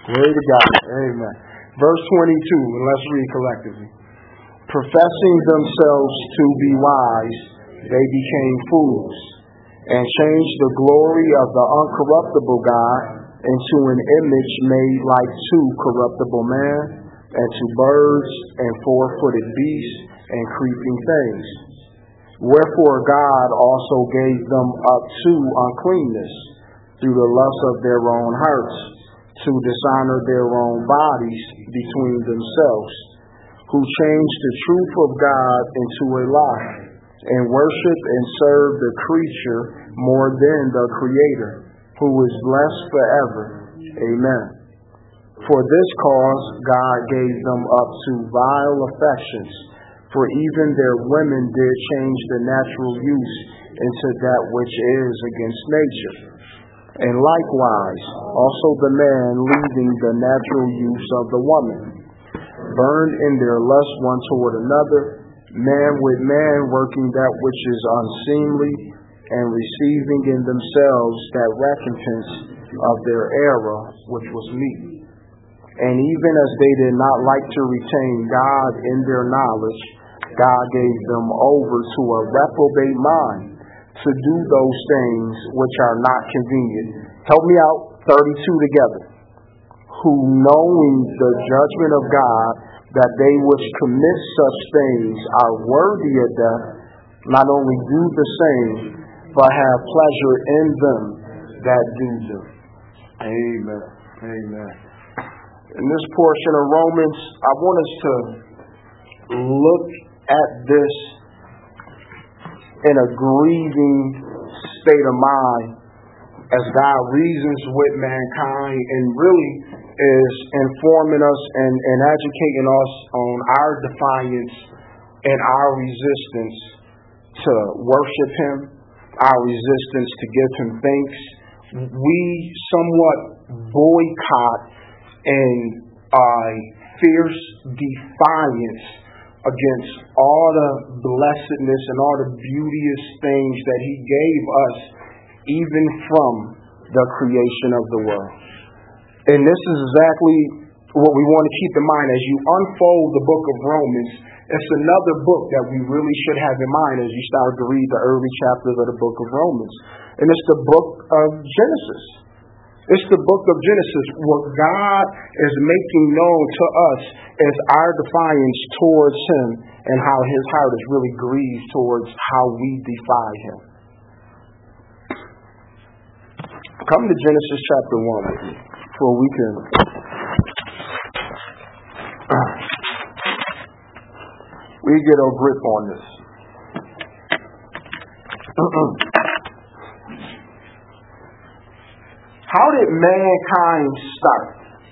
Glory to God. Amen. Verse 22, and let's read collectively. Professing themselves to be wise, they became fools, and changed the glory of the uncorruptible God into an image made like to corruptible man, and to birds, and four-footed beasts, and creeping things. Wherefore God also gave them up to uncleanness through the lust of their own hearts, to dishonor their own bodies between themselves, who changed the truth of God into a lie, and worship and serve the creature more than the Creator, who is blessed forever. Amen. For this cause God gave them up to vile affections, for even their women did change the natural use into that which is against nature. And likewise, also the man leaving the natural use of the woman, burned in their lust one toward another, man with man working that which is unseemly, and receiving in themselves that recompense of their error which was meet. And even as they did not like to retain God in their knowledge, God gave them over to a reprobate mind to do those things which are not convenient. Help me out, 32 together. Who knowing the judgment of God, that they which commit such things are worthy of death, not only do the same, but have pleasure in them that do them. Amen. Amen. In this portion of Romans, I want us to look at this in a grieving state of mind as God reasons with mankind and really is informing us and educating us on our defiance and our resistance to worship Him, our resistance to give Him thanks. We somewhat boycott and fierce defiance against all the blessedness and all the beauteous things that He gave us, even from the creation of the world. And this is exactly what we want to keep in mind as you unfold the book of Romans. It's another book that we really should have in mind as you start to read the early chapters of the book of Romans. And it's the book of Genesis. It's the book of Genesis, what God is making known to us as our defiance towards Him and how His heart is really grieved towards how we defy Him. Come to Genesis chapter 1 with me, so we can get a grip on this. How did mankind start?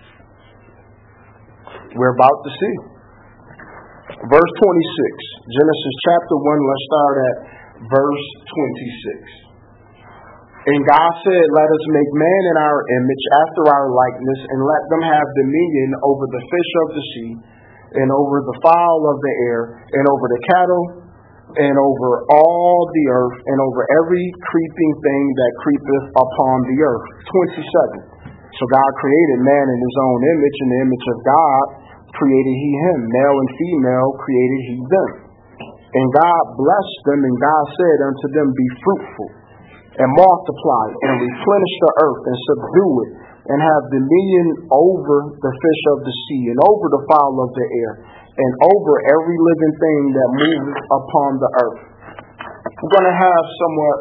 We're about to see. Verse 26. Genesis chapter 1, let's start at verse 26. And God said, let us make man in our image, after our likeness, and let them have dominion over the fish of the sea, and over the fowl of the air, and over the cattle, and over all the earth, and over every creeping thing that creepeth upon the earth. 27. So God created man in His own image, in the image of God created He him, male and female created He them. And God blessed them, and God said unto them, be fruitful, and multiply, and replenish the earth, and subdue it, and have dominion over the fish of the sea, and over the fowl of the air, and over every living thing that moves upon the earth. We're going to have somewhat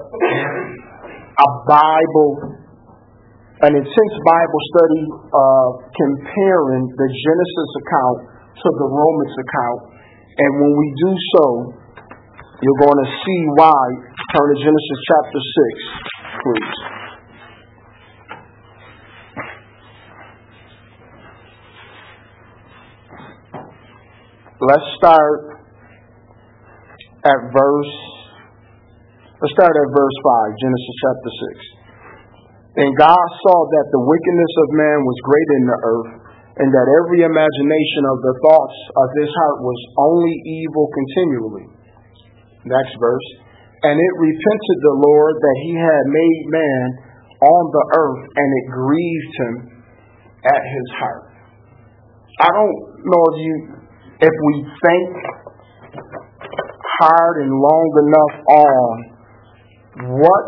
an intense Bible study comparing the Genesis account to the Romans account. And when we do so, you're going to see why. Turn to Genesis chapter 6, please. Let's start at verse 5, Genesis chapter 6. And God saw that the wickedness of man was great in the earth, and that every imagination of the thoughts of his heart was only evil continually. Next verse. And it repented the Lord that He had made man on the earth, and it grieved Him. at his heart. I don't know if we think hard and long enough on what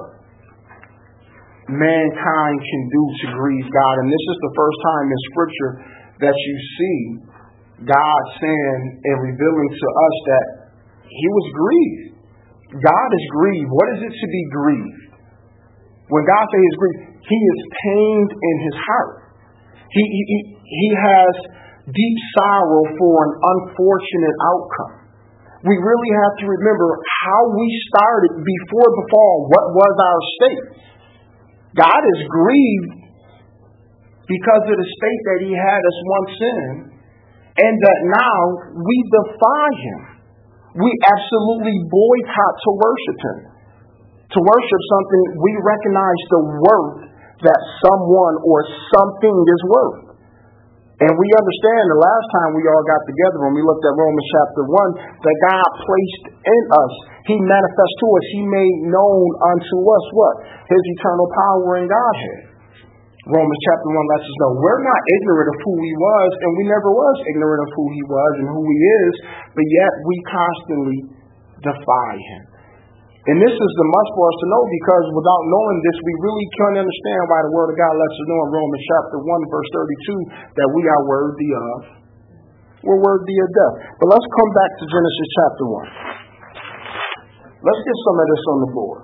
mankind can do to grieve God. And this is the first time in Scripture that you see God saying and revealing to us that he was grieved. God is grieved. What is it to be grieved? When God says he is grieved, he is pained in his heart. He has deep sorrow for an unfortunate outcome. We really have to remember how we started before the fall. What was our state? God is grieved because of the state that he had us once in, and that now we defy him. We absolutely boycott to worship him. To worship something, we recognize the worth that someone or something is worth. And we understand the last time we all got together when we looked at Romans chapter 1 that God placed in us, he manifests to us, he made known unto us what? His eternal power and Godhead. Romans chapter 1 lets us know we're not ignorant of who he was, and we never was ignorant of who he was and who he is, but yet we constantly defy him. And this is the must for us to know, because without knowing this, we really can't understand why the Word of God lets us know in Romans chapter 1, verse 32, that we are worthy of. We're worthy of death. But let's come back to Genesis chapter 1. Let's get some of this on the board.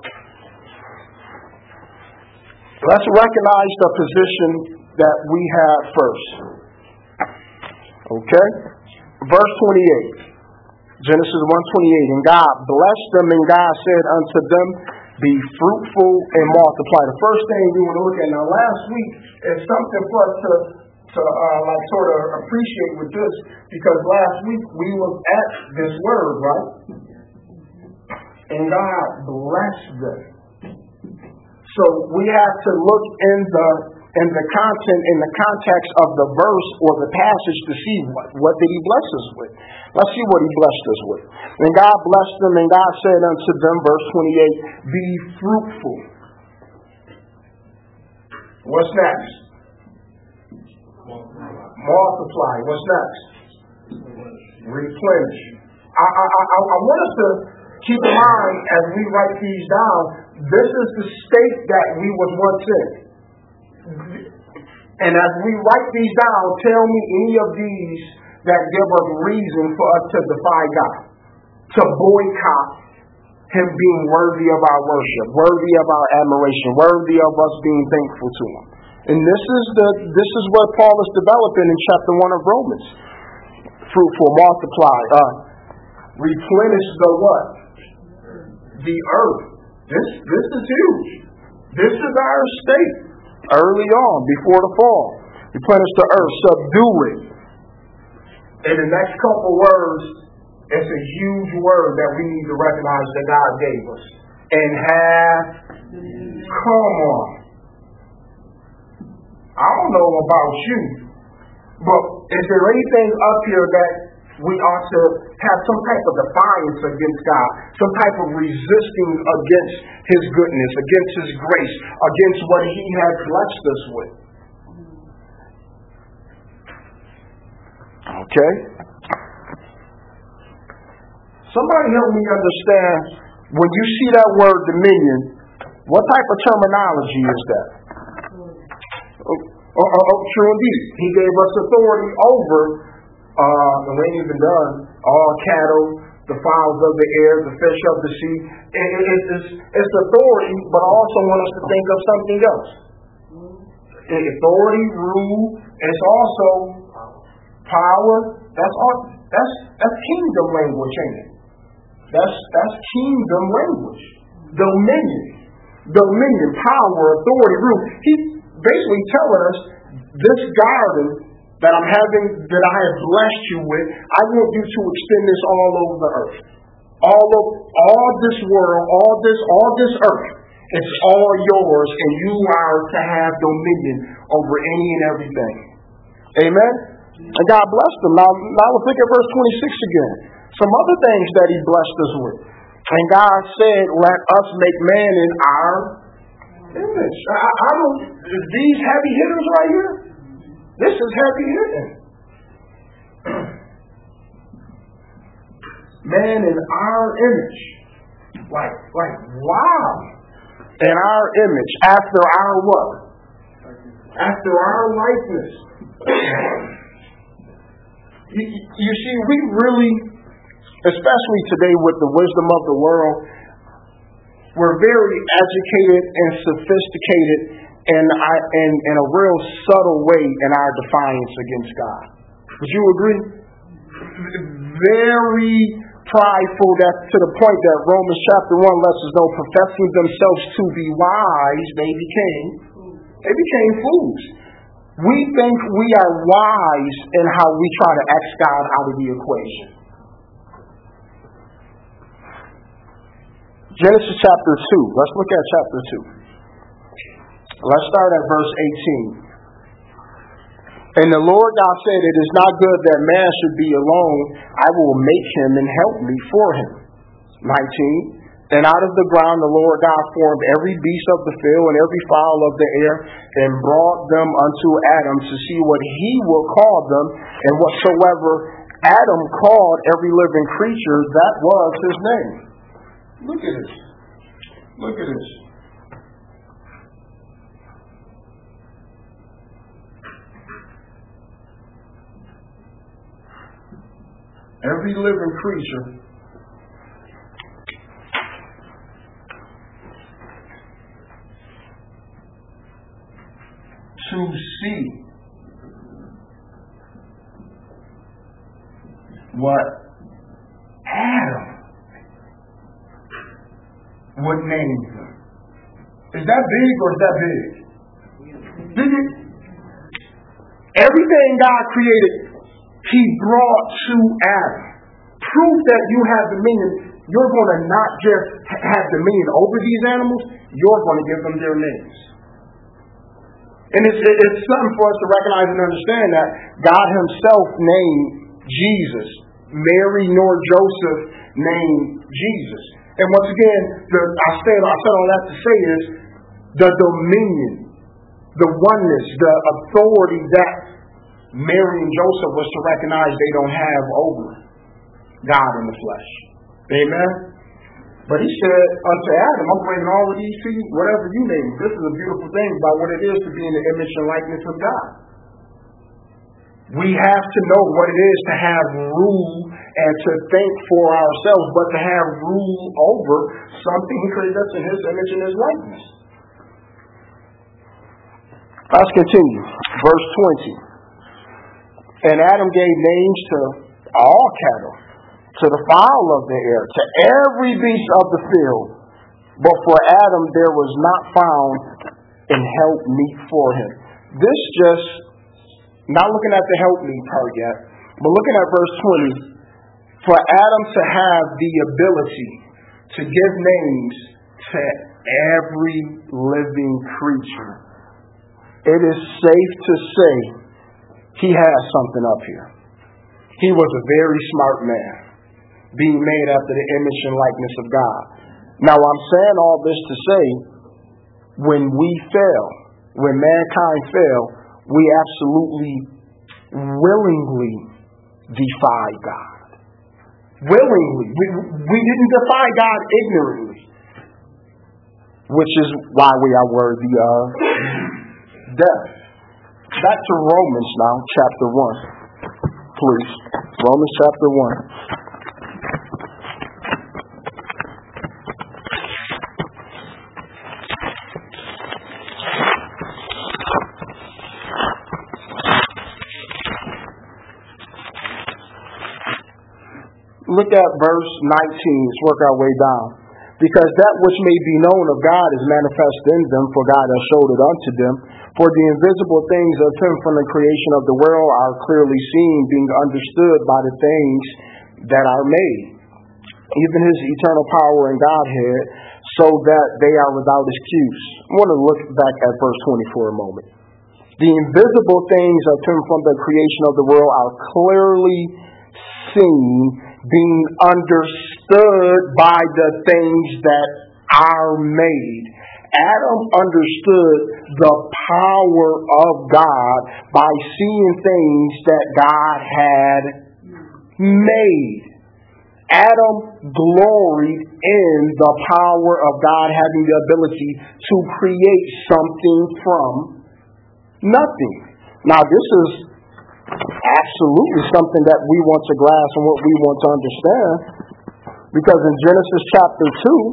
Let's recognize the position that we have first. Okay? Verse 28. Genesis 1:28, and God blessed them, and God said unto them, be fruitful and multiply. The first thing we want to look at now, last week, is something for us to sort of appreciate with this, because last week we was at this word, right? And God blessed them. So we have to look in the content, in the context of the verse or the passage to see what did he bless us with. Let's see what he blessed us with. And God blessed them, and God said unto them, verse 28, be fruitful. What's next? Multiply. What's next? Replenish. I want us to keep in mind as we write these down, this is the state that we was once in. And as we write these down, tell me any of these that give us reason for us to defy God, to boycott him being worthy of our worship, worthy of our admiration, worthy of us being thankful to him. And this is what Paul is developing in chapter 1 of Romans. Fruitful, multiply, replenish the what? The earth. This is huge. This is our state early on, before the fall. Replenish the earth, subdue it. In the next couple words, it's a huge word that we need to recognize that God gave us. And have, come on. I don't know about you, but is there anything up here that we ought to have some type of defiance against God, some type of resisting against his goodness, against his grace, against what he has blessed us with? Okay? Somebody help me understand, when you see that word dominion, what type of terminology is that? True indeed. He gave us authority over, and we ain't even done, all cattle, the fowls of the air, the fish of the sea. It's authority, but I also want us to think of something else. Authority, rule, it's also power. That's kingdom language, ain't it? That's kingdom language. Dominion, power, authority, rule. He's basically telling us this garden that I'm having, that I have blessed you with, I want you to extend this all over the earth. All this world, all this earth, it's all yours, and you are to have dominion over any and everything. Amen? And God blessed them. Now let's look at verse 26 again. Some other things that he blessed us with. And God said, let us make man in our image. These heavy hitters right here? This is heavy hitting. Man in our image. Like, wow. In our image. After our what? After our likeness. You see, we really, especially today with the wisdom of the world, we're very educated and sophisticated in a real subtle way in our defiance against God. Would you agree? Very prideful, that to the point that Romans chapter 1 lets us know, professing themselves to be wise, they became fools. We think we are wise in how we try to X God out of the equation. Genesis chapter 2. Let's look at chapter 2. Let's start at verse 18. And the Lord God said, it is not good that man should be alone. I will make him and help me for him. 19. And out of the ground the Lord God formed every beast of the field and every fowl of the air, and brought them unto Adam to see what he will call them. And whatsoever Adam called every living creature, that was his name. Look at this. Look at this. Every living creature to see what Adam would name them. Is that big or is that big? Everything God created, He brought to Adam. Proof that you have dominion. You're going to not just have dominion over these animals, you're going to give them their names. And it's something for us to recognize and understand that God Himself named Jesus. Mary nor Joseph named Jesus. And once again, I said all that to say is the dominion, the oneness, the authority that Mary and Joseph was to recognize they don't have over God in the flesh. Amen? But He said unto Adam, I'm bringing all of these to you, whatever you name. This is a beautiful thing about what it is to be in the image and likeness of God. We have to know what it is to have rule and to think for ourselves, but to have rule over something He created us in His image and His likeness. Let's continue. Verse 20. And Adam gave names to all cattle, to the fowl of the air, to every beast of the field. But for Adam there was not found an helpmeet for him. This just, not looking at the helpmeet part yet, but looking at verse 20, for Adam to have the ability to give names to every living creature, it is safe to say he has something up here. He was a very smart man, being made after the image and likeness of God. Now I'm saying all this to say, when we fail, when mankind fell, we absolutely willingly defy God. Willingly. We didn't defy God ignorantly, which is why we are worthy of death. Back to Romans now, chapter 1. Please. Romans chapter 1. Look at verse 19. Let's work our way down. Because that which may be known of God is manifest in them, for God has showed it unto them. For the invisible things of Him from the creation of the world are clearly seen, being understood by the things that are made, even His eternal power and Godhead, so that they are without excuse. I want to look back at verse 20 for a moment. The invisible things of Him from the creation of the world are clearly seen, being understood by the things that are made, Adam understood the power of God by seeing things that God had made. Adam gloried in the power of God having the ability to create something from nothing. Now, this is absolutely something that we want to grasp and what we want to understand, because in Genesis chapter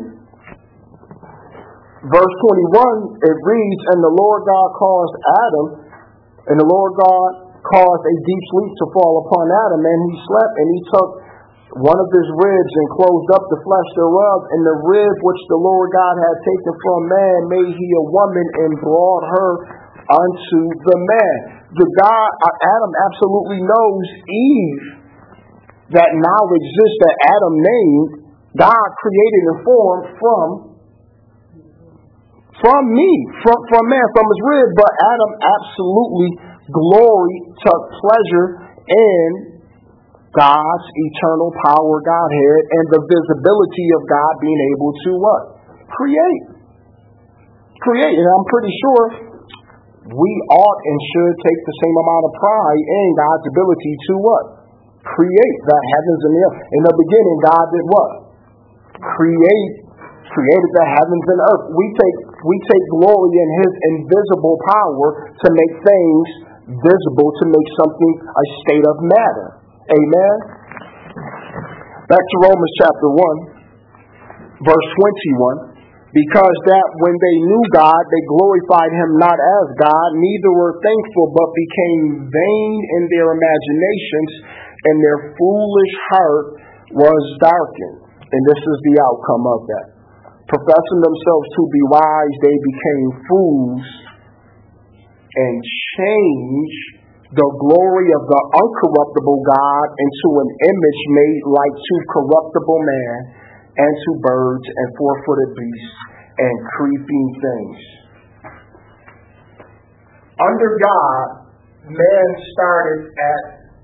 2, verse 21, it reads, "And the Lord God caused Adam, and the Lord God caused a deep sleep to fall upon Adam, and he slept, and he took one of his ribs and closed up the flesh thereof, and the rib which the Lord God had taken from man made he a woman and brought her unto the man." Adam absolutely knows Eve, that now exists, that Adam named, God created and formed from man, from his rib. But Adam absolutely took pleasure in God's eternal power, Godhead, and the visibility of God being able to what? Create. And I'm pretty sure we ought and should take the same amount of pride in God's ability to what? Create the heavens and the earth. In the beginning, God did what? Created the heavens and earth. We take glory in his invisible power to make things visible, to make something a state of matter. Amen. Back to Romans chapter 1, verse 21. "Because that when they knew God, they glorified him not as God, neither were thankful, but became vain in their imaginations, and their foolish heart was darkened." And this is the outcome of that. "Professing themselves to be wise, they became fools, and changed the glory of the uncorruptible God into an image made like to corruptible man, and to birds and four-footed beasts and creeping things." Under God, man started at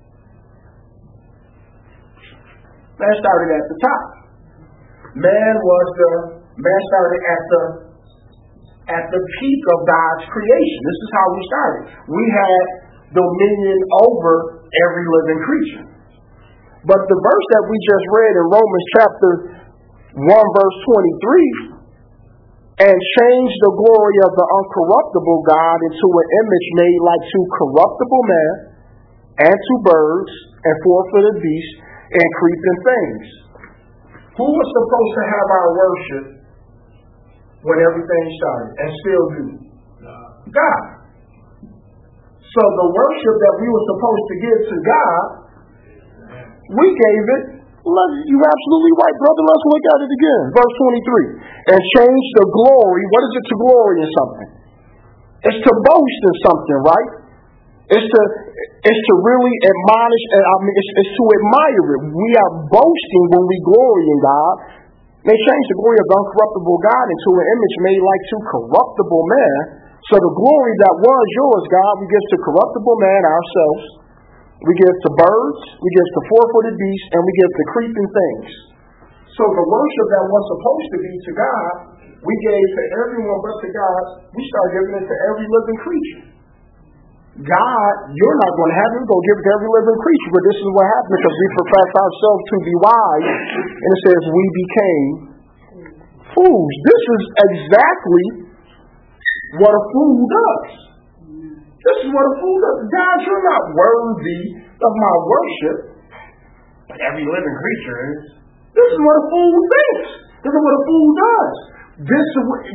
the top. Man started at the peak of God's creation. This is how we started. We had dominion over every living creature. But the verse that we just read in Romans chapter 1 verse 23, "And changed the glory of the uncorruptible God into an image made like to corruptible man, and to birds and four-footed beasts and creeping things." Who was supposed to have our worship when everything started, and still do? God. So the worship that we were supposed to give to God, we gave it. You're absolutely right, brother. Let's look at it again. Verse 23. "And changed the glory." What is it to glory in something? It's to boast in something, right? It's to really admonish, it's to admire it. We are boasting when we glory in God. They changed the glory of the uncorruptible God into an image made like to corruptible man. So the glory that was yours, God, we give to corruptible man, ourselves. We give to birds, we give to four-footed beasts, and we give to creeping things. So the worship that was supposed to be to God, we gave to everyone but to God. We started giving it to every living creature. God, you're not going to have it. We're going to give it to every living creature. But this is what happened, because we profess ourselves to be wise. And it says we became fools. This is exactly what a fool does. This is what a fool does. God, you're not worthy of my worship, but every living creature is. This is what a fool thinks. This is what a fool does. This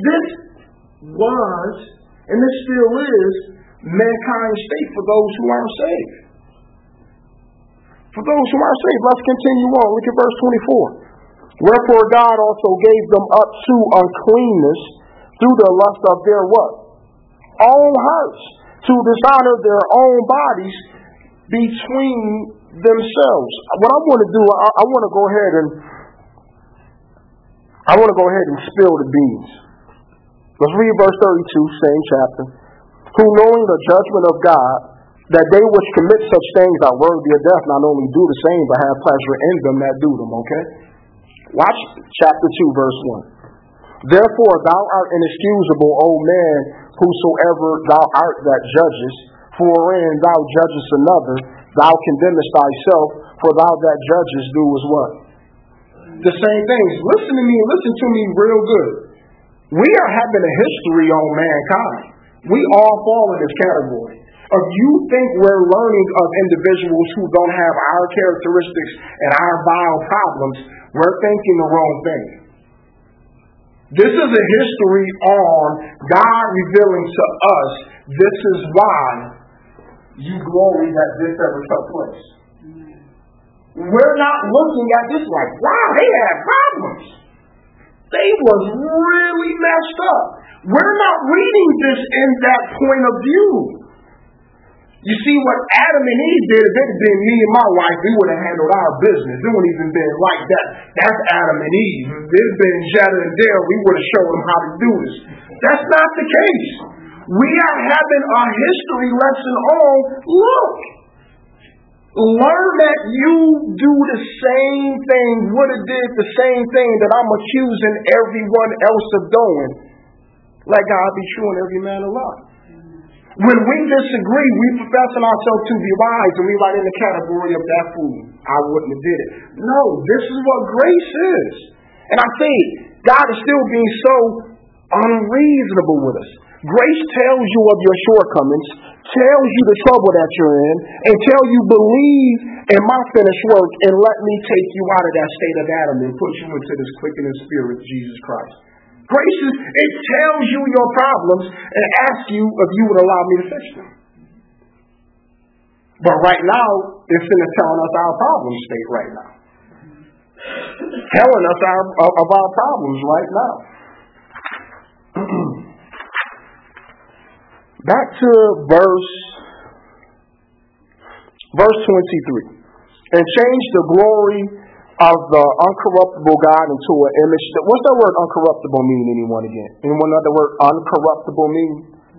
was, and this still is, mankind's state for those who aren't saved. For those who aren't saved, let's continue on. Look at verse 24. "Wherefore God also gave them up to uncleanness through the lust of their what? Own hearts, to dishonor their own bodies between themselves." What I want to do, I want to go ahead and spill the beans. Let's read verse 32, same chapter. "Who knowing the judgment of God, that they which commit such things are worthy of death, not only do the same, but have pleasure in them that do them." Okay? Watch chapter 2, verse 1. Therefore thou art inexcusable, O man, whosoever thou art that judgest. For wherein thou judgest another, thou condemnest thyself, for thou that judgest doest what? The same things. Listen to me real good. We are having a history on mankind. We all fall in this category. If you think we're learning of individuals who don't have our characteristics and our vile problems, we're thinking the wrong thing. This is a history on God revealing to us, this is why you glory that this ever took place. We're not looking at this like, wow, they had problems. They was really messed up. We're not reading this in that point of view. You see, what Adam and Eve did, if it had been me and my wife, we would have handled our business. It wouldn't even been like that. That's Adam and Eve. If it had been Jetta and Dale, we would have showed them how to do this. That's not the case. We are having a history lesson on, look, learn that you do the same thing, would have did the same thing that I'm accusing everyone else of doing. Let God be true and every man a lie. When we disagree, we professing ourselves to be wise, and we right in the category of that fool. I wouldn't have did it. No, this is what grace is. And I think God is still being so unreasonable with us. Grace tells you of your shortcomings, tells you the trouble that you're in, and tell you believe in my finished work and let me take you out of that state of Adam and put you into this quickening spirit, Jesus Christ. Grace is, it tells you your problems and asks you if you would allow me to fix them. But right now, it's in telling us our problem state right now. Telling us of our problems right now. Back to verse 23. And change the glory of the uncorruptible God into an image. What's that word uncorruptible mean, anyone again? Anyone know the word uncorruptible mean?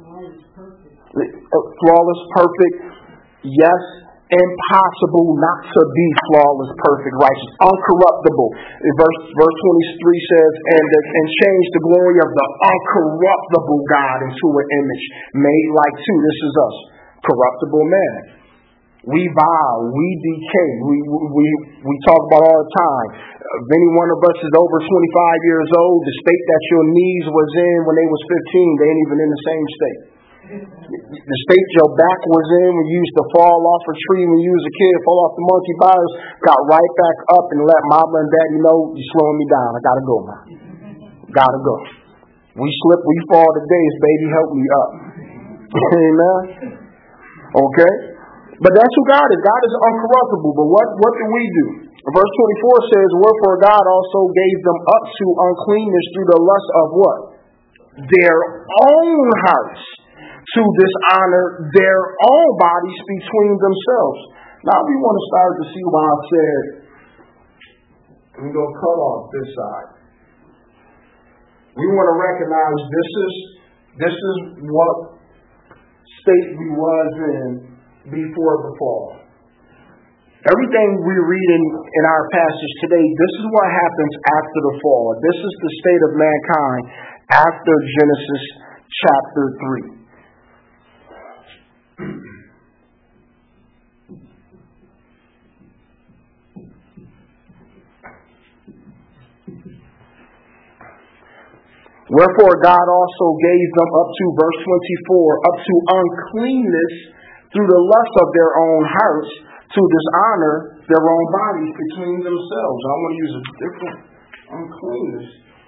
Flawless, perfect. Yes. Impossible not to be flawless, perfect, righteous, uncorruptible. Verse 23 says, and change the glory of the uncorruptible God into an image made like two. This is us, corruptible man. We vow, we decay, we talk about all the time. If any one of us is over 25 years old, the state that your knees was in when they was 15, they ain't even in the same state. The state your back was in when you used to fall off a tree when you was a kid, fall off the monkey bars, got right back up and let mama and daddy know you're slowing me down. I gotta go now. Gotta go. We slip, we fall today, baby, help me up. Amen. Okay? But that's who God is. God is uncorruptible. But what do we do? Verse 24 says, wherefore God also gave them up to uncleanness through the lust of what? Their own hearts, to dishonor their own bodies between themselves. Now we want to start to see why I said, I'm going to cut off this side. We want to recognize this is what state we was in before the fall. Everything we're reading in our passage today, this is what happens after the fall. This is the state of mankind after Genesis chapter 3. Wherefore God also gave them up to, verse 24, up to uncleanness through the lust of their own hearts, to dishonor their own bodies between themselves. I want to use a different uncleanness.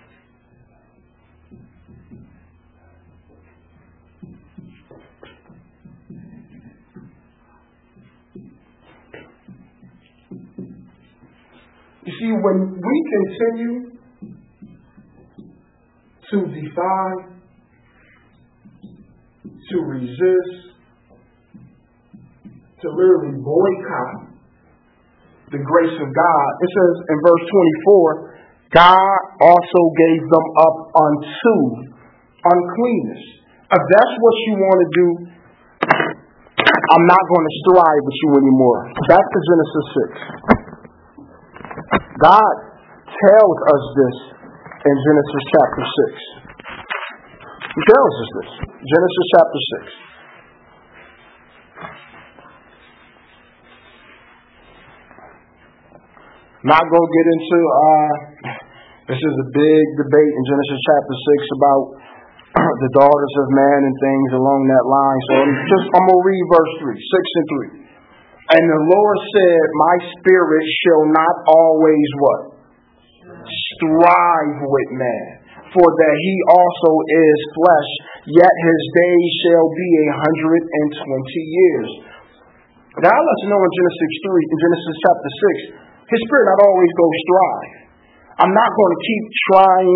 You see, when we continue to defy, to resist, to literally boycott the grace of God, it says in verse 24, God also gave them up unto uncleanness. If that's what you want to do, I'm not going to strive with you anymore. Back to Genesis 6. God tells us this in Genesis chapter 6. He tells us this. Genesis chapter 6. Not going to get into, this is a big debate in Genesis chapter 6 about the daughters of man and things along that line. So I'm going to read verse 3, 6 and 3. And the Lord said, my spirit shall not always what? Strive with man, for that he also is flesh, yet his days shall be 120 years. Now let's know in Genesis chapter 6, his spirit not always goes strive. I'm not going to keep trying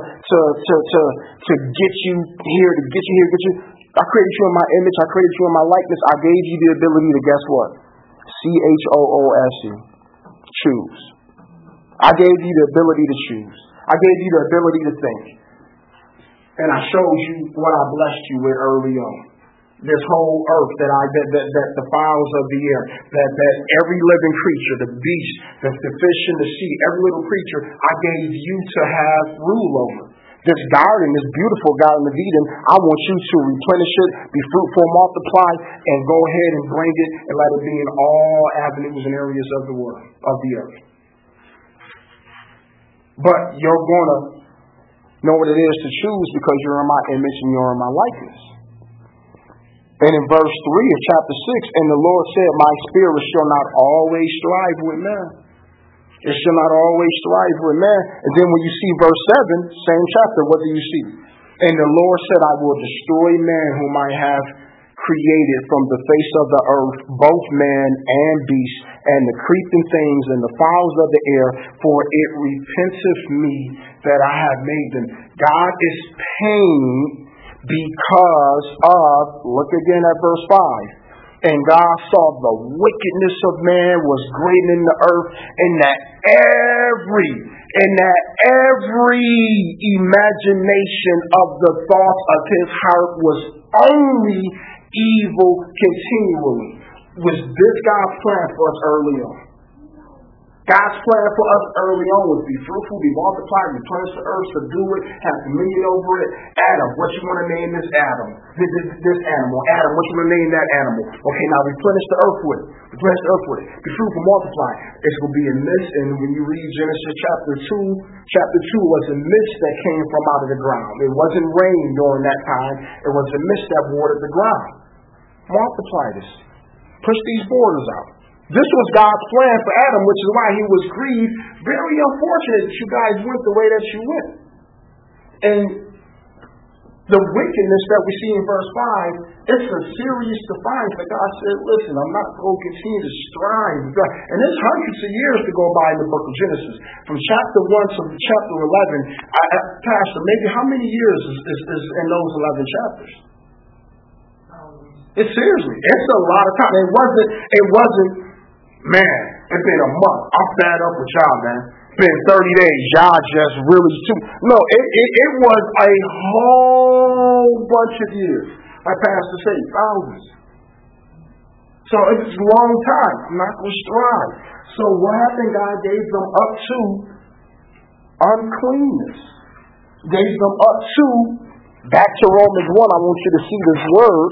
to get you here, I created you in my image. I created you in my likeness. I gave you the ability to guess what? CHOOSE. Choose. I gave you the ability to choose. I gave you the ability to think. And I showed you what I blessed you with early on. This whole earth that the fowls of the air, that every living creature, the beast, the fish in the sea, every little creature, I gave you to have rule over. This garden, this beautiful garden of Eden, I want you to replenish it, be fruitful, multiply, and go ahead and bring it and let it be in all avenues and areas of the world, of the earth. But you're going to know what it is to choose because you're in my image and you're in my likeness. And in verse 3 of chapter 6, and the Lord said, my spirit shall not always strive with man. It shall not always strive with man. And then when you see verse 7, same chapter, what do you see? And the Lord said, I will destroy man whom I have created from the face of the earth, both man and beast, and the creeping things and the fowls of the air, for it repenteth me that I have made them. God is pained because of, look again at verse 5. And God saw the wickedness of man was great in the earth, and that every imagination of the thoughts of his heart was only evil continually. Was this God's plan for us early on? God's plan for us early on was be fruitful, be multiplied, replenish the earth, subdue it, have dominion over it. Adam, what you want to name this Adam? This animal. Adam, what you want to name that animal? Okay, now replenish the earth with it. Replenish the earth with it. Be fruitful, multiply. It's going to be a mist, and when you read Genesis chapter 2 was a mist that came from out of the ground. It wasn't rain during that time. It was a mist that watered the ground. Multiply this. Push these borders out. This was God's plan for Adam, which is why he was grieved. Very unfortunate that you guys went the way that you went. And the wickedness that we see in verse 5, it's a serious defiance that God said, listen, I'm not going to continue to strive. And there's hundreds of years to go by in the book of Genesis. From chapter 1 to chapter 11, Pastor, maybe how many years is in those 11 chapters? It's seriously, it's a lot of time. It wasn't, man, it's been a month. I'm fed up with y'all, man. It's been 30 days. Y'all just really too. No, it was a whole bunch of years. Like Pastor said, thousands. So it's a long time. I'm not going to strive. So what happened? God gave them up to uncleanness. Gave them up to, back to Romans 1, I want you to see this word.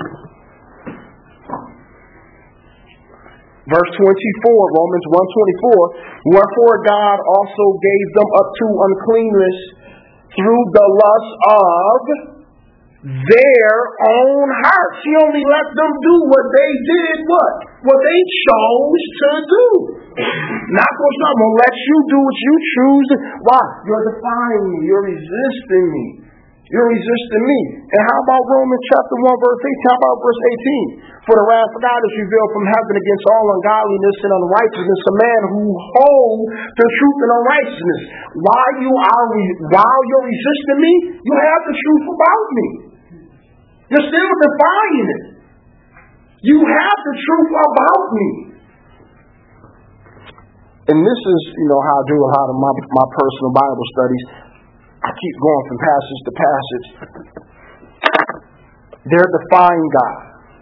Verse 24, Romans 1:24. Wherefore God also gave them up to uncleanness through the lust of their own hearts. He only let them do what they did, what they chose to do. Not going to let you do what you choose. Why? You're defying me. You're resisting me. You're resisting me. And how about Romans chapter 1, verse 18? How about verse 18? For the wrath of God is revealed from heaven against all ungodliness and unrighteousness, a man who holds the truth in unrighteousness. While you're resisting me, you have the truth about me. You're still defying it. You have the truth about me. And this is, how I do a lot of my personal Bible studies. I keep going from passage to passage. They're defying God.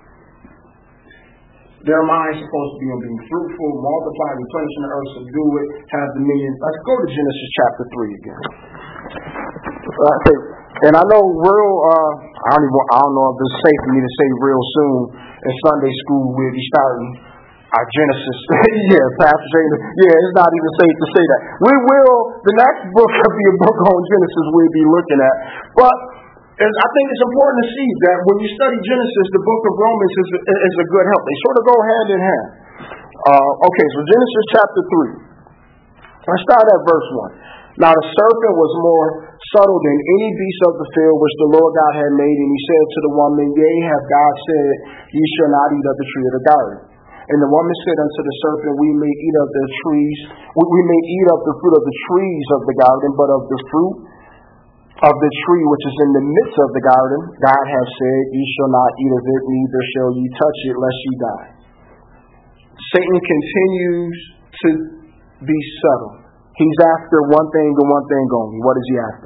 Their mind's supposed to be on being fruitful, multiply, replenishing the earth, subdue it, have dominion. Let's go to Genesis chapter 3 again. And I know I don't know if it's safe for me to say real soon in Sunday school we'll be starting our Genesis. Yeah, Pastor Shane. Yeah, it's not even safe to say that. The next book will be a book on Genesis we'll be looking at. But I think it's important to see that when you study Genesis, the book of Romans is a good help. They sort of go hand in hand. Okay, so Genesis chapter 3. Let's start at verse 1. Now the serpent was more subtle than any beast of the field which the Lord God had made, and he said to the woman, Yea, hath God said, Ye shall not eat of the tree of the garden. And the woman said unto the serpent, We may eat of the trees, we may eat of the fruit of the trees of the garden, but of the fruit of the tree which is in the midst of the garden, God hath said, Ye shall not eat of it, neither shall ye touch it, lest ye die. Satan continues to be subtle. He's after one thing and one thing only. What is he after?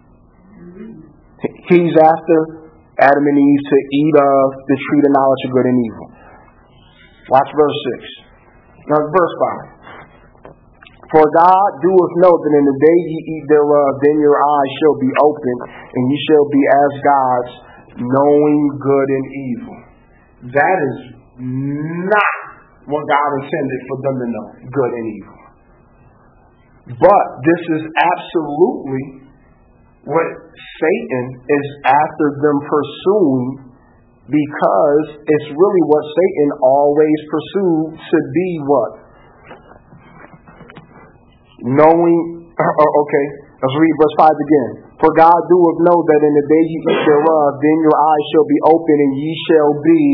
He's after Adam and Eve to eat of the tree of knowledge of good and evil. Watch verse 6. Now verse 5. For God doeth know that in the day ye eat thereof, then your eyes shall be opened, and ye shall be as gods, knowing good and evil. That is not what God intended for them to know, good and evil. But this is absolutely what Satan is after them pursuing, because it's really what Satan always pursued to be what? Knowing, okay, let's read verse 5 again. For God doeth know that in the day ye eat thereof, then your eyes shall be open, and ye shall be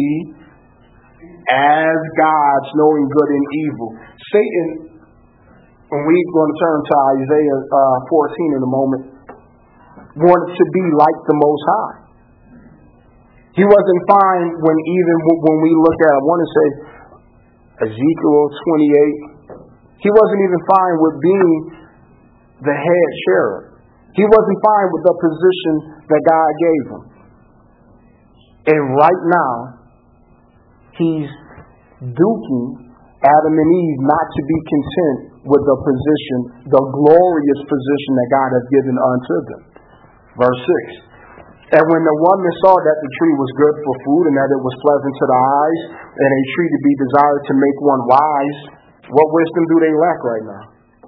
as gods, knowing good and evil. Satan, when we're going to turn to Isaiah 14 in a moment, wanted to be like the Most High. He wasn't fine when we look at, I want to say, Ezekiel 28. He wasn't even fine with being the head cherub. He wasn't fine with the position that God gave him. And right now, he's duking Adam and Eve not to be content with the position, the glorious position that God has given unto them. Verse 6. And when the woman saw that the tree was good for food, and that it was pleasant to the eyes, and a tree to be desired to make one wise, what wisdom do they lack right now?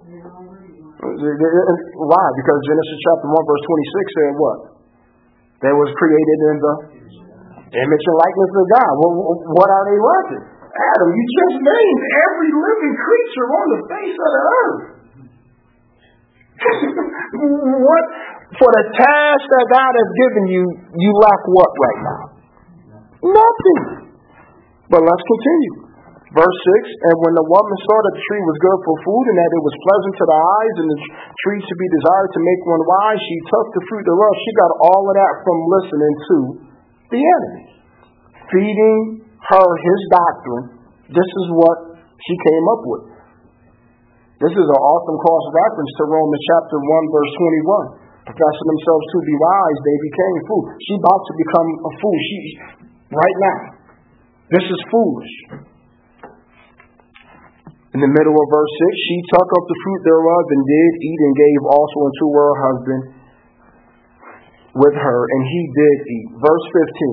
Why? Because Genesis chapter 1 verse 26 said what? They was created in the image and likeness of God. What are they lacking? Adam, you just named every living creature on the face of the earth. What? For the task that God has given you, you lack what right now? Nothing. But let's continue. Verse 6, and when the woman saw that the tree was good for food, and that it was pleasant to the eyes, and the tree to be desired to make one wise, she took the fruit thereof. She got all of that from listening to the enemy, feeding her his doctrine. This is what she came up with. This is an awesome cross reference to Romans chapter 1 verse 21. Professing themselves to be wise, they became fool. She about to become a fool. Right now. This is foolish. In the middle of verse 6, she took up the fruit thereof and did eat, and gave also unto her husband with her, and he did eat. Verse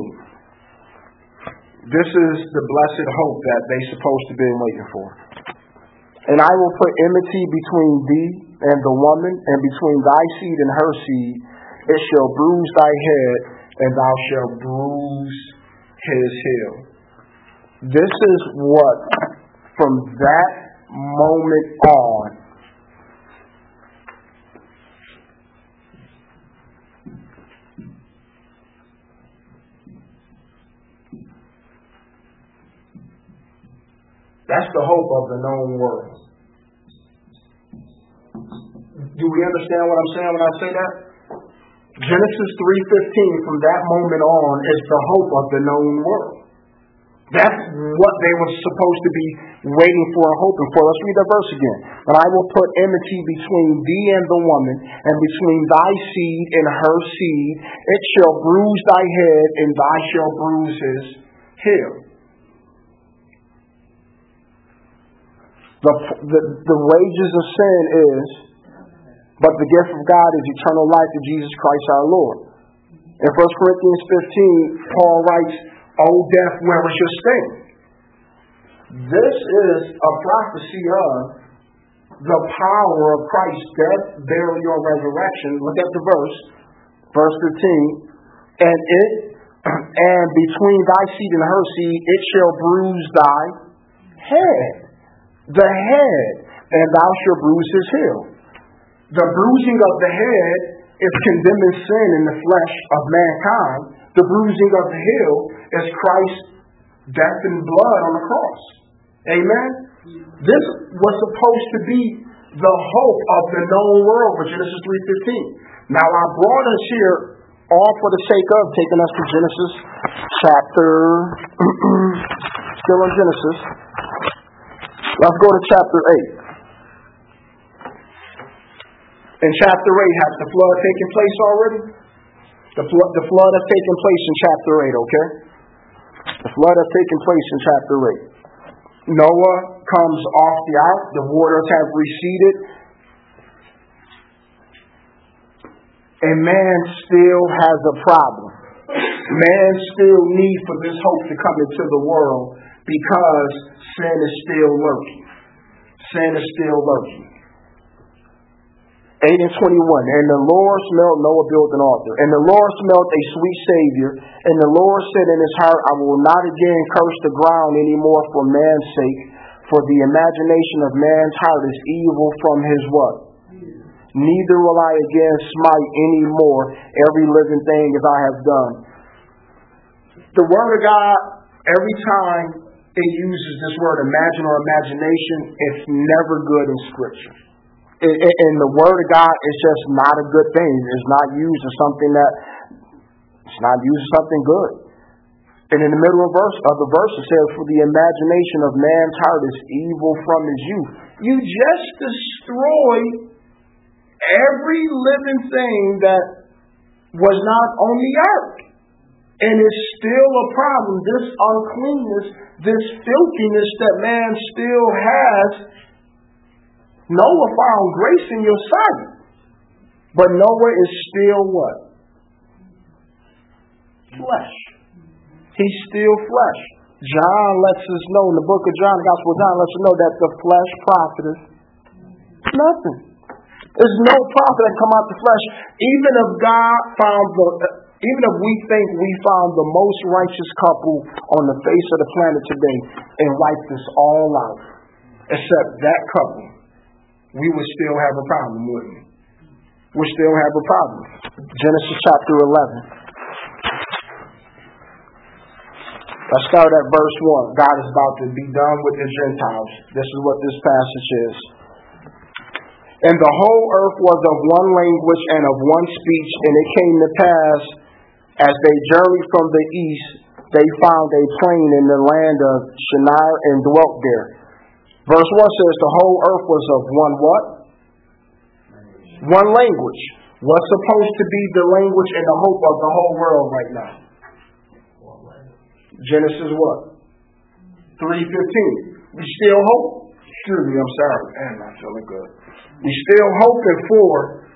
15. This is the blessed hope that they supposed to be waiting for. And I will put enmity between thee and the woman, and between thy seed and her seed. It shall bruise thy head, and thou shalt bruise his heel. This is what, from that moment on, that's the hope of the known world. Do we understand what I'm saying when I say that? Genesis 3:15, from that moment on, is the hope of the known world. That's what they were supposed to be waiting for and hoping for. Let's read that verse again. And I will put enmity between thee and the woman, and between thy seed and her seed. It shall bruise thy head, and thou shalt bruise his heel. The wages of sin is but the gift of God is eternal life in Jesus Christ our Lord. In 1 Corinthians 15, Paul writes, O death, where is your sting? This is a prophecy of the power of Christ's death, burial, and resurrection. Look at the verse 15. And between thy seed and her seed, it shall bruise thy head, the head, and thou shalt bruise his heel. The bruising of the head is condemning sin in the flesh of mankind. The bruising of the heel is Christ's death and blood on the cross. Amen? This was supposed to be the hope of the known world for Genesis 3:15. Now I brought us here all for the sake of taking us to Genesis chapter, still in Genesis. Let's go to chapter 8. In chapter 8, has the flood taken place already? The flood has taken place in chapter 8, okay? The flood has taken place in chapter 8. Noah comes off the ark. The waters have receded. And man still has a problem. Man still needs for this hope to come into the world because sin is still lurking. Sin is still lurking. 8 and 21. And the Lord smelled, Noah built an altar. And the Lord smelled a sweet Savior. And the Lord said in his heart, I will not again curse the ground anymore for man's sake. For the imagination of man's heart is evil from his what? Neither will I again smite any more every living thing as I have done. The Word of God, every time it uses this word imagine or imagination, it's never good in Scripture. And the Word of God is just not a good thing. It's not used as something good. And in the middle of the verse it says, for the imagination of man's heart is evil from his youth. You just destroyed every living thing that was not on the earth. And it's still a problem. This uncleanness, this filthiness that man still has. Noah found grace in your sight. But Noah is still what? Flesh. He's still flesh. John lets us know in the book of John, the Gospel of John lets us know that the flesh profiteth nothing. There's no prophet that come out the flesh. Even if we think we found the most righteous couple on the face of the planet today and wipe this all out, except that couple, we would still have a problem, wouldn't we? We still have a problem. Genesis chapter 11. Let's start at verse 1. God is about to be done with the Gentiles. This is what this passage is. And the whole earth was of one language and of one speech, and it came to pass, as they journeyed from the east, they found a plain in the land of Shinar and dwelt there. Verse 1 says the whole earth was of one what? One language. What's supposed to be the language and the hope of the whole world right now? Genesis what? 3:15. We still hope. Excuse me, I'm sorry. Man, I'm not feeling good. We still hoping for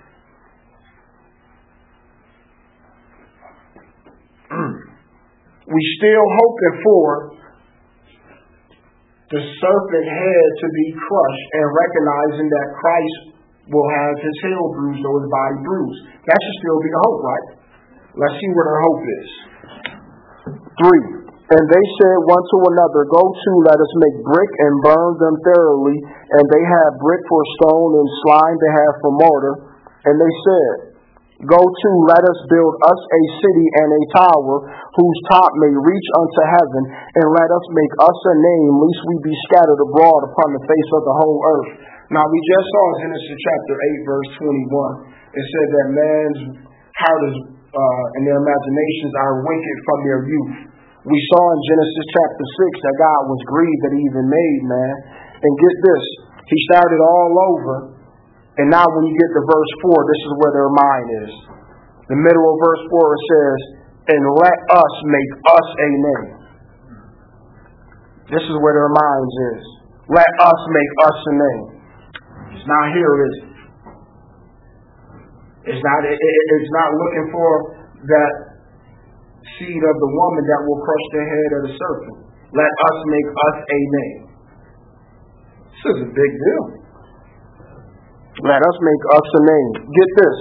the serpent head to be crushed and recognizing that Christ will have his heel bruised or his body bruised. That should still be the hope, right? Let's see what our hope is. 3. And they said one to another, go to, let us make brick and burn them thoroughly. And they had brick for stone and slime they had for mortar. And they said, go to, let us build us a city and a tower, whose top may reach unto heaven, and let us make us a name, lest we be scattered abroad upon the face of the whole earth. Now we just saw in Genesis chapter 8, verse 21, it said that man's heart is, and their imaginations are wicked from their youth. We saw in Genesis chapter 6 that God was grieved that he even made man. And get this, he started all over. And now when you get to verse 4, this is where their mind is. The middle of verse 4 it says, and let us make us a name. This is where their minds is. Let us make us a name. It's not here, is it? It's not looking for that seed of the woman that will crush the head of the serpent. Let us make us a name. This is a big deal. Let us make us a name. Get this.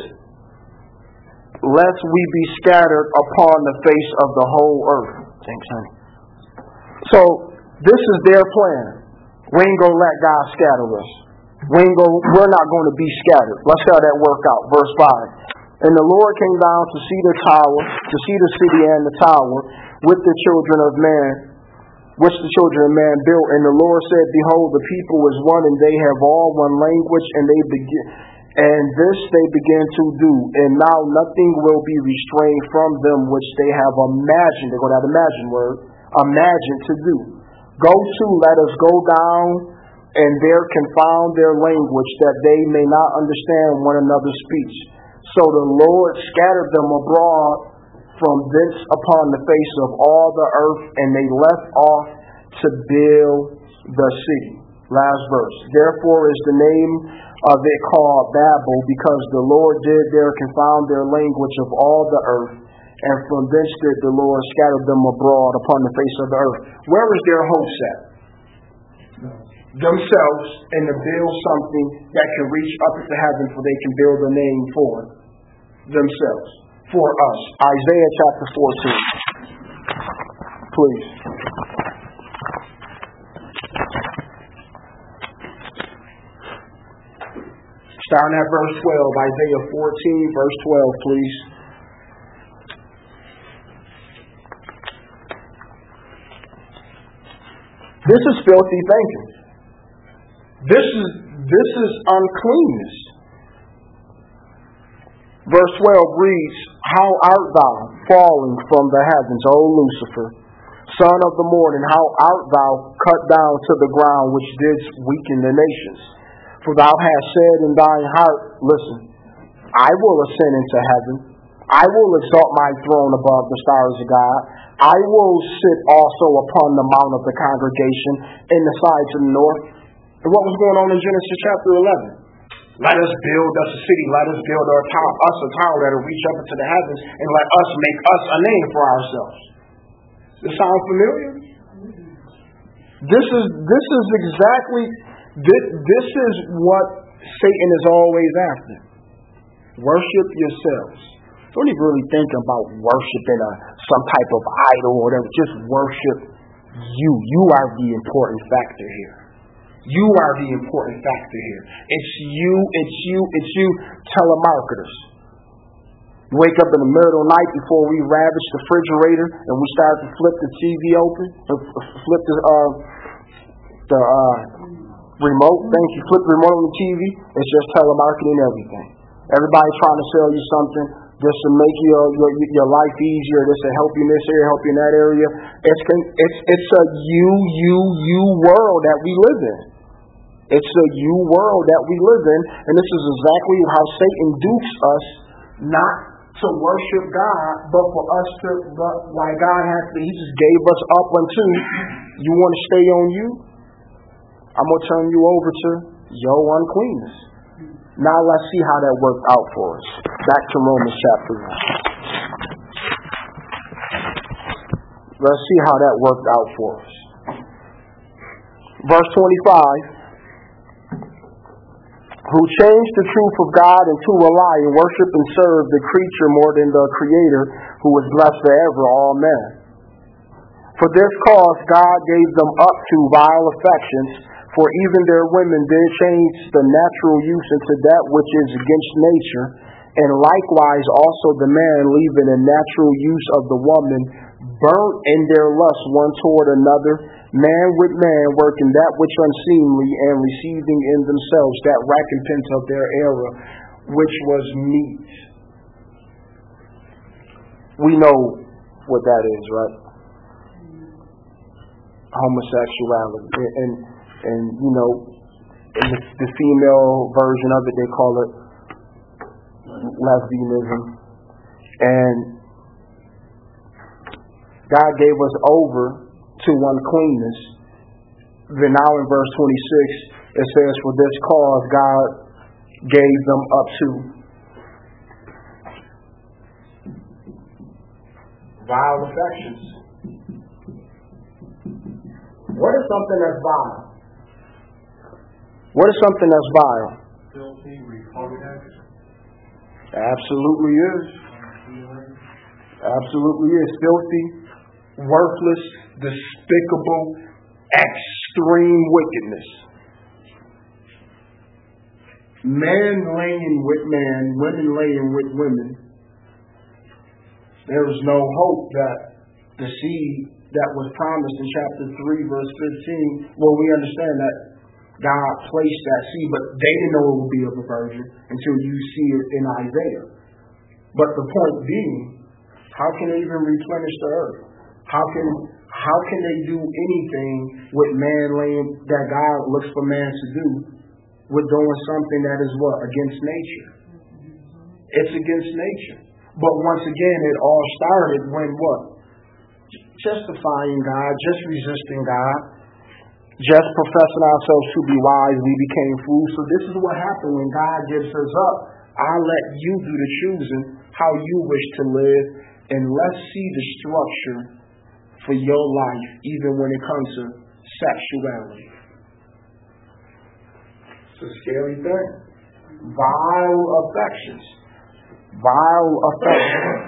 Lest we be scattered upon the face of the whole earth. Thanks, honey. So, this is their plan. We ain't going to let God scatter us. We're not going to be scattered. Let's see how that work out. Verse 5. And the Lord came down to see the tower, to see the city and the tower, with the children of man, which the children of man built. And the Lord said, Behold, the people is one, and they have all one language, and this they begin to do. And now nothing will be restrained from them which they have imagined. They're going to have imagine word. Imagined to do. Go to, let us go down, and there confound their language, that they may not understand one another's speech. So the Lord scattered them abroad from thence upon the face of all the earth, and they left off to build the city. Last verse. Therefore is the name of it called Babel, because the Lord did there confound their language of all the earth, and from thence did the Lord scatter them abroad upon the face of the earth. Where is their hopes at? Themselves, and to build something that can reach up to heaven, for they can build a name for themselves, for us. Isaiah chapter 14. Please. Starting at verse 12, Isaiah 14, verse 12, please. This is filthy thinking. This is uncleanness. Verse 12 reads, How art thou fallen from the heavens, O Lucifer, son of the morning? How art thou cut down to the ground, which didst weaken the nations? For thou hast said in thine heart, Listen, I will ascend into heaven. I will exalt my throne above the stars of God. I will sit also upon the mount of the congregation in the sides of the north. And what was going on in Genesis chapter 11? Let us build us a city. Let us build us a tower that will reach up into the heavens, and let us make us a name for ourselves. Does this sound familiar? This is what Satan is always after. Worship yourselves. Don't even really think about worshiping some type of idol or whatever. Just worship you. You are the important factor here. You are the important factor here. It's you, telemarketers. You wake up in the middle of the night before we ravage the refrigerator and we start to flip the TV open, flip the remote. Thank you. Flip the remote on the TV. It's just telemarketing everything. Everybody trying to sell you something just to make your life easier, just to help you in this area, help you in that area. It's a you world that we live in. It's a you world that we live in, and this is exactly how Satan dupes us, not to worship God, but for us to, why God He just gave us up unto, you want to stay on you? I'm going to turn you over to your uncleanness. Now let's see how that worked out for us. Back to Romans chapter 1. Let's see how that worked out for us. Verse 25. Who changed the truth of God into a lie and worship and serve the creature more than the Creator, who is blessed forever. Amen. For this cause God gave them up to vile affections, for even their women did change the natural use into that which is against nature, and likewise also the man, leaving the natural use of the woman, burnt in their lust one toward another, man with man, working that which unseemly, and receiving in themselves that recompense of their error, which was meet. We know what that is, right? Homosexuality. And you know, in the female version of it, they call it lesbianism. And God gave us over to uncleanness. Then now in verse 26, it says, for this cause God gave them up to Vile affections. What is something that's vile? What is something that's vile? Filthy, repugnant. Absolutely is. Absolutely is. Filthy, worthless, despicable, extreme wickedness. Man laying with man, women laying with women. There is no hope that the seed that was promised in chapter 3, verse 15, well, we understand that God placed that seed, but they didn't know it would be of a virgin until you see it in Isaiah. But the point being, how can they even replenish the earth? How can they do anything with man laying that God looks for man to do with doing something that is what? Against nature. It's against nature. But once again, it all started when what? Justifying God, just resisting God, just professing ourselves to be wise, we became fools. So this is what happened when God gives us up. I'll let you do the choosing how you wish to live, and let's see the structure for your life, even when it comes to sexuality. It's a scary thing. Vile affections. Vile affections.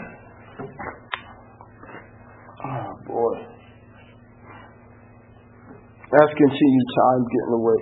Oh, boy. Let's continue. Time getting away.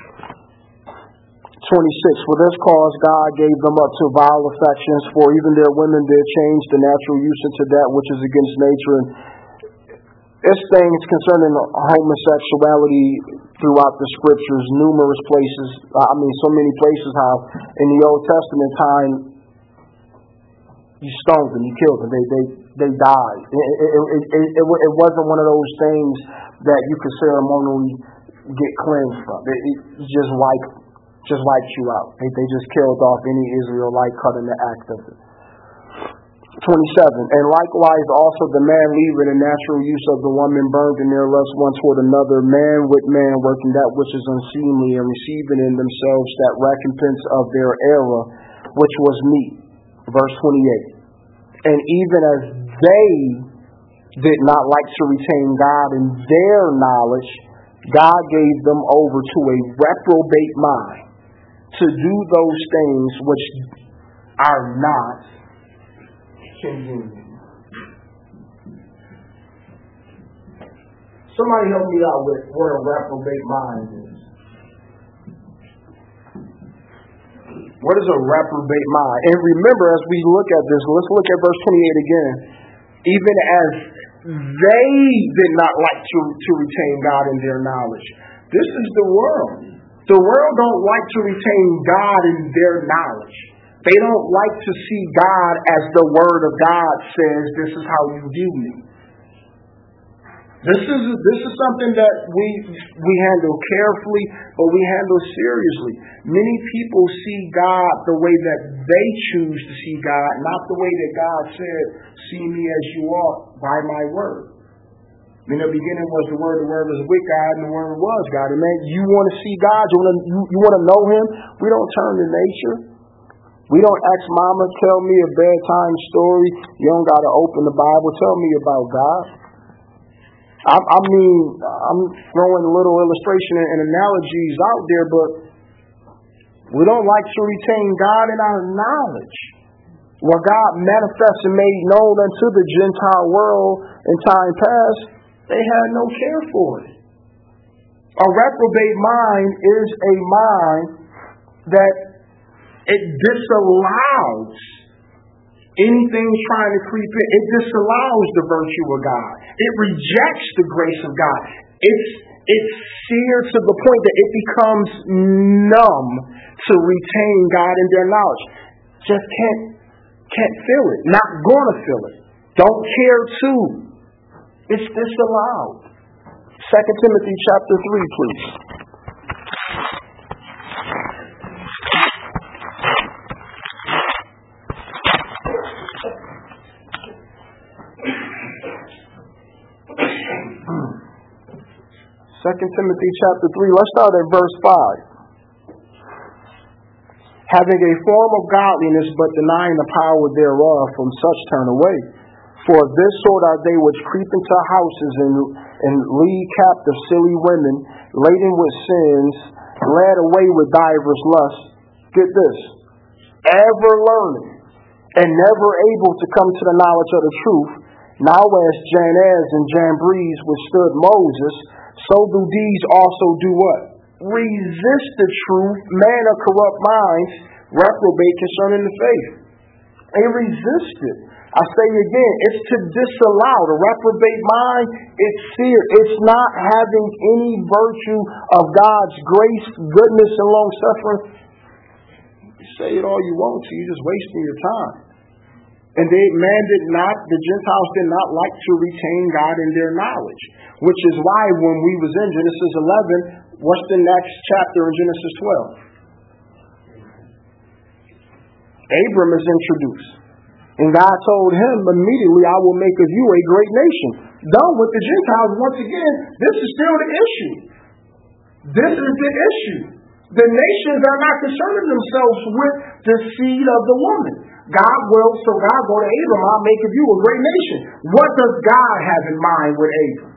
26. For this cause God gave them up to vile affections, for even their women did change the natural use into that which is against nature. And this things concerning homosexuality throughout the scriptures, numerous places. So many places how in the Old Testament time you stoned them, you killed them, they died. It wasn't one of those things that you could ceremonially get cleansed from. It just wiped you out. They just killed off any Israelite caught in the act of it. 27. And likewise also the man leaving the natural use of the woman burned in their lust one toward another, man with man working that which is unseemly, and receiving in themselves that recompense of their error, which was meat. Verse 28. And even as they did not like to retain God in their knowledge, God gave them over to a reprobate mind to do those things which are not convenient. Somebody help me out with what a reprobate mind is. What is a reprobate mind? And remember, as we look at this, let's look at verse 28 again. Even as they did not like to retain God in their knowledge. This is the world. The world don't like to retain God in their knowledge. They don't like to see God as the Word of God says, this is how you view me. This is something that we handle carefully, but we handle seriously. Many people see God the way that they choose to see God, not the way that God said, see me as you are by my word. In the beginning was the Word was with God, and the Word was God. And man, you want to see God, you want to know Him, we don't turn to nature. We don't ask Mama, tell me a bedtime story. You don't got to open the Bible. Tell me about God. I'm throwing a little illustration and analogies out there, but we don't like to retain God in our knowledge. What God manifests and made known unto the Gentile world in time past, they had no care for it. A reprobate mind is a mind that it disallows anything trying to creep in. It disallows the virtue of God. It rejects the grace of God. It's seared to the point that it becomes numb to retain God in their knowledge. Just can't feel it. Not gonna feel it. Don't care to. It's disallowed. 2 Timothy chapter 3, please. Second Timothy chapter 3, let's start at verse 5. Having a form of godliness, but denying the power thereof, from such turn away. For this sort are they which creep into houses and lead captive silly women, laden with sins, led away with divers lusts. Get this. Ever learning, and never able to come to the knowledge of the truth. Now as Jannes and Jambres withstood Moses, so do these also do what? Resist the truth, man of corrupt minds, reprobate concerning the faith. They resist it. I say again, it's to disallow. The reprobate mind, it's fear. It's not having any virtue of God's grace, goodness, and long suffering. You say it all you want to, you're just wasting your time. And the Gentiles did not like to retain God in their knowledge, which is why when we was in Genesis 11, what's the next chapter in Genesis 12? Abram is introduced. And God told him immediately, I will make of you a great nation. Done with the Gentiles, once again, this is still the issue. This is the issue. The nations are not concerning themselves with the seed of the woman. God will, so God go to Abram, I'll make of you a great nation. What does God have in mind with Abram?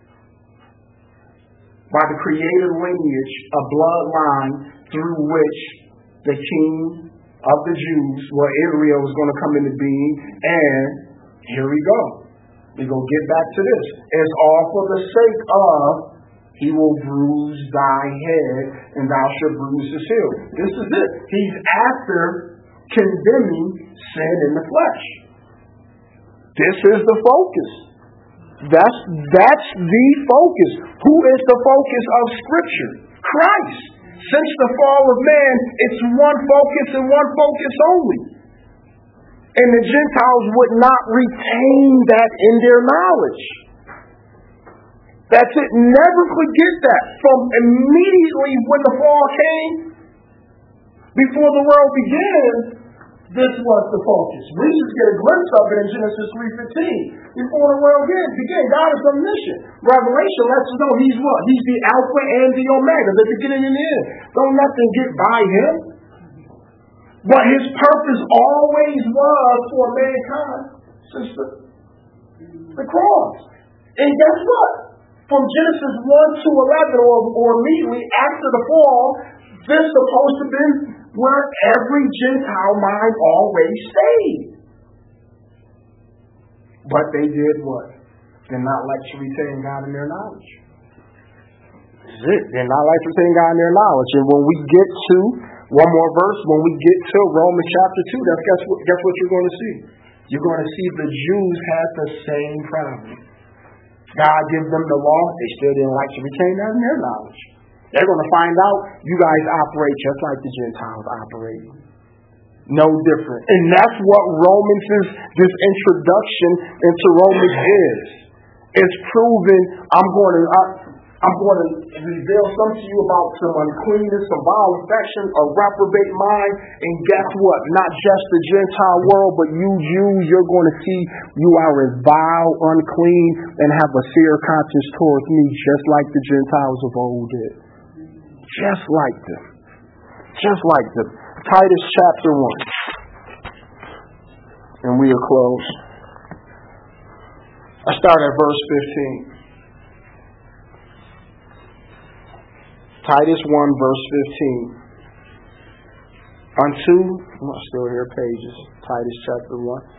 By the creative lineage, a bloodline through which the king of the Jews, Israel was going to come into being, and here we go. We're going to get back to this. It's all for the sake of, he will bruise thy head, and thou shalt bruise his heel. This is it. He's after condemning sin in the flesh. This is the focus. That's the focus. Who is the focus of Scripture? Christ. Since the fall of man, it's one focus and one focus only. And the Gentiles would not retain that in their knowledge. That's it. Never forget that. From immediately when the fall came, before the world began, this was the focus. We just get a glimpse of it in Genesis 3:15. Before the world began, God is omniscient. Revelation lets us know He's what? He's the Alpha and the Omega, the beginning and the end. Don't nothing get by Him. But His purpose always was for mankind since the cross. And guess what? From Genesis 1 to 11, or immediately after the fall, this is supposed to be where every Gentile mind always stayed. But they did what? Did not like to retain God in their knowledge. That's it. Did not like to retain God in their knowledge. And when we get to, one more verse, when we get to Romans chapter 2, guess what you're going to see? You're going to see the Jews had the same problem. God gives them the law. They still didn't like to retain that in their knowledge. They're going to find out you guys operate just like the Gentiles operate. No different. And that's what Romans is, this introduction into Romans is. It's proven I'm going to reveal something to you about some uncleanness, some vile affection, a reprobate mind, and guess what? Not just the Gentile world, but you Jews, you're going to see you are as vile, unclean, and have a seer conscience towards me, just like the Gentiles of old did. Just like them. Just like them. Titus chapter 1. And we'll close. I start at verse 15. Titus 1 verse 15. Unto, I'm still here, pages. Titus chapter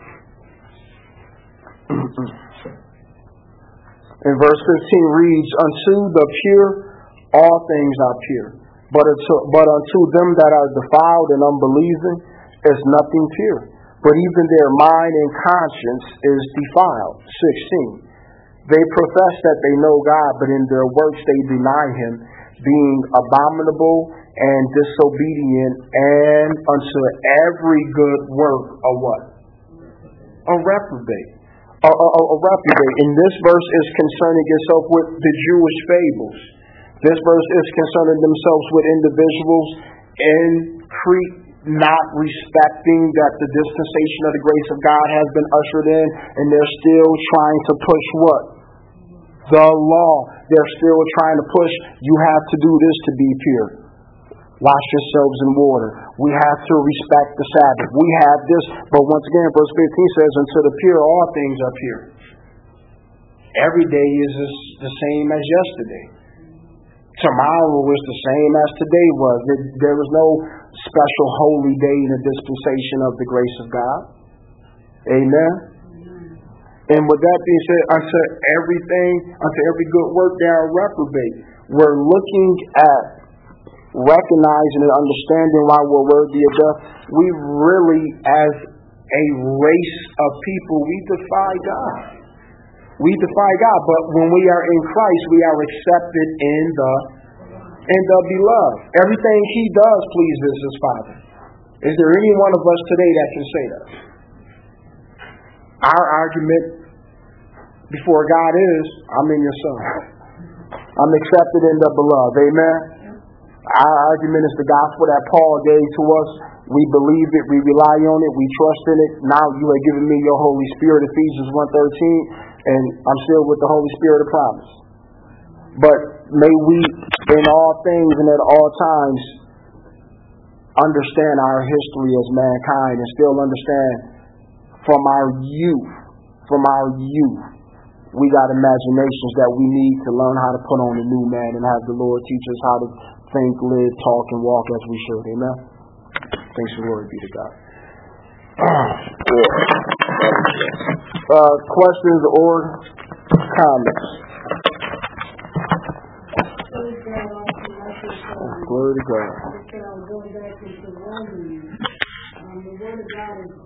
1. And verse 15 reads, Unto the pure all things are pure, but unto them that are defiled and unbelieving is nothing pure. But even their mind and conscience is defiled. 16. They profess that they know God, but in their works they deny Him, being abominable and disobedient, and unto every good work a what? A reprobate. A reprobate. And this verse is concerning itself with the Jewish fables. This verse is concerning themselves with individuals in Crete not respecting that the dispensation of the grace of God has been ushered in, and they're still trying to push what? The law. They're still trying to push, you have to do this to be pure. Wash yourselves in water. We have to respect the Sabbath. We have this. But once again, verse 15 says, unto the pure, all things are pure. Every day is the same as yesterday. Tomorrow is the same as today was. There was no special holy day in the dispensation of the grace of God. Amen. And with that being said, unto every good work there are reprobate. We're looking at recognizing and understanding why we're worthy of death. We really, as a race of people, we defy God. We defy God, but when we are in Christ, we are accepted in the beloved. Everything He does pleases His Father. Is there any one of us today that can say that? Our argument before God is, I'm in your Son. I'm accepted in the beloved. Amen? Our argument is the gospel that Paul gave to us. We believe it, we rely on it, we trust in it. Now you have given me your Holy Spirit, Ephesians 1:13. And I'm sealed with the Holy Spirit of promise. But may we, in all things and at all times, understand our history as mankind and still understand from our youth, we got imaginations that we need to learn how to put on the new man and have the Lord teach us how to think, live, talk, and walk as we should. Amen? Thanks for glory be to God. Questions or comments? Glory to God. Going back into Romans, the Word of God is